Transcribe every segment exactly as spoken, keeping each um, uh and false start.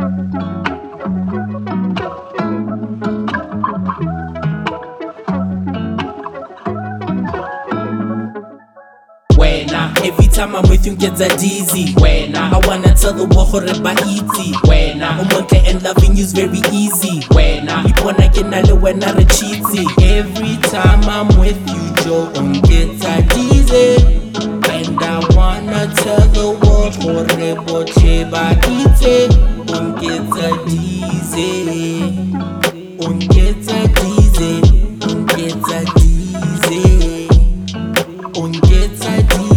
Every time I'm with you, get that dizzy. When I wanna tell the world how to buy easy. When I'm okay and loving you's very easy. When I wanna get na le when I cheaty. Every time I'm with you, Joe, um get that dizzy. And I wanna tell the world how to buy easy. Um get that dizzy. Um get that dizzy. Um get that dizzy. Um get that dizzy.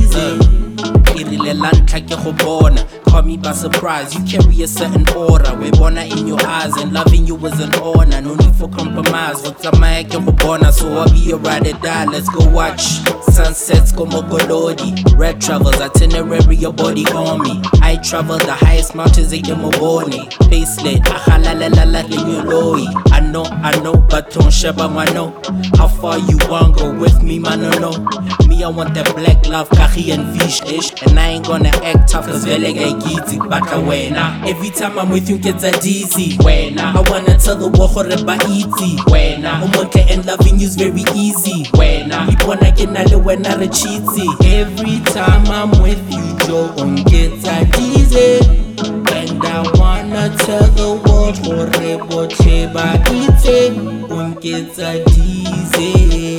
Caught me by surprise, you carry a certain aura. We born in your eyes and loving you was an honor. No need for compromise, what's a mic and born, so I'll be a ride or die. Let's go watch sunsets, go Mokolodi. Red travels, itinerary, your body on me. I travel the highest mountains in Moboni. Facelet, ahalalala, linyoloi. I know, I know, but don't shaba know. How far you want go with me, man, no, no. Me, I want that black love, kahi and fish ish. And I ain't gonna act tough, cause vele I get it. But I when every time I'm with you, get that dizzy. When I wanna tell the world how to buy easy. When I'm okay and loving you's very easy. When I wanna get na le when I cheaty. Every time I'm with you, Joe, um get that dizzy. And I wanna tell the world how to buy easy. Um get that dizzy.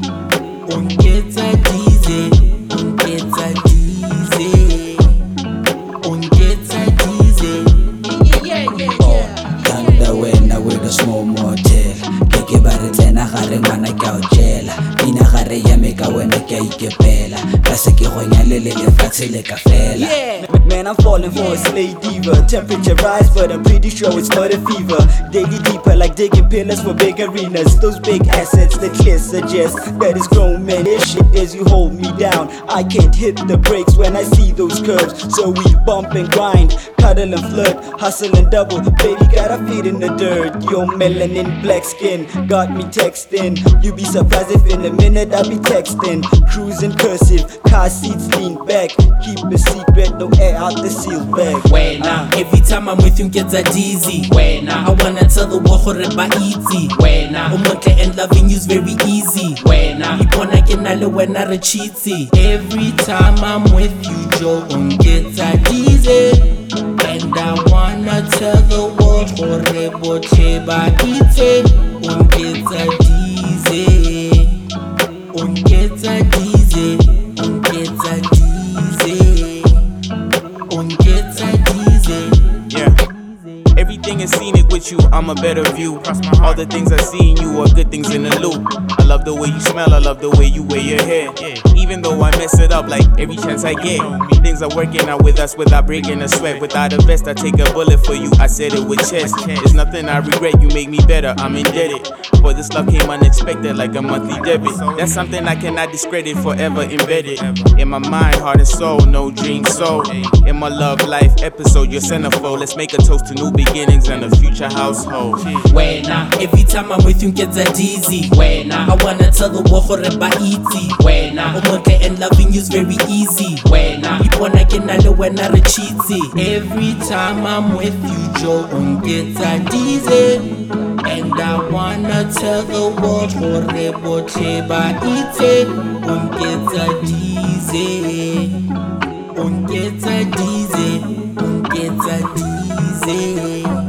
Um get that dizzy. Um get that dizzy. Um get that dizzy. Yeah, yeah, yeah, yeah. Thunder when I with a small motel. Keke baretlena gare ngwana ke a o jela. Pina gare ya meka wena ke a ikepela. Ka se ke gonya le le lefatshe le ka fela. Man, I'm falling for a slave diva. Temperature rise, but I'm pretty sure it's not a fever. Digging deeper like digging pillars for big arenas. Those big assets that clear suggest that it's grown man. This shit as you hold me down. I can't hit the brakes when I see those curves. So we bump and grind, cuddle and flirt, hustle and double. Baby got our feet in the dirt. Your melanin black skin got me texting. You be surprised if in a minute I be texting. Cruising cursive, car seats lean back. Keep a secret, no air out the seal bag. When uh, every time I'm with you, get that dizzy. When uh, I wanna tell the world how to buy easy. When uh, I'm okay and loving you's very easy. When uh, you wanna get na le when I cheaty. Every time I'm with you, Joe, um get that dizzy. And I wanna tell the world how to buy easy. Um get that dizzy. Um get that dizzy. Um get that dizzy. Um get that dizzy. Yeah. Everything is scenic with you, I'm a better view. All the things I see in you are good things in the loop. I love the way you smell, I love the way you wear your hair. Even though I mess it up like every chance I get. Things are working out with us without breaking a sweat. Without a vest, I take a bullet for you, I said it with chest. There's nothing I regret, you make me better, I'm indebted. For this love came unexpected like a monthly debit. That's something I cannot discredit, forever embedded. In my mind, heart and soul, no dream soul. In my love life episode, your centerfold. Let's make a toast to new beginnings and a future household. When uh, every time I'm with you, get that dizzy. When uh, I wanna tell the world how to buy easy. When uh, I'm okay and loving you's very easy. When uh, you wanna get na le when I cheaty. Every time I'm with you, Joe, um get that dizzy. And I wanna tell the world how to buy easy. Um get that dizzy. Um get that dizzy. Um get that dizzy.